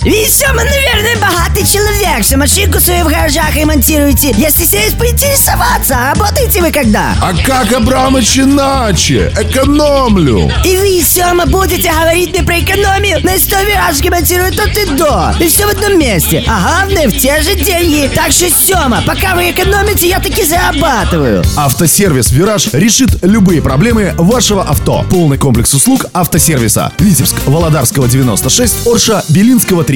Ведь Сёма, наверное, богатый человек, что машинку свою в гаражах ремонтируете. Я стесняюсь поинтересоваться, а работаете вы когда? А как, Абрамыч, иначе? Экономлю. И вы, Сёма, будете говорить мне про экономию? На 100 вираж ремонтируют от и до. И все в одном месте. А главное, в те же деньги. Так что, Сёма, пока вы экономите, я таки зарабатываю. Автосервис «Вираж» решит любые проблемы вашего авто. Полный комплекс услуг автосервиса. Витебск, Володарского 96, Орша, Белинского 3.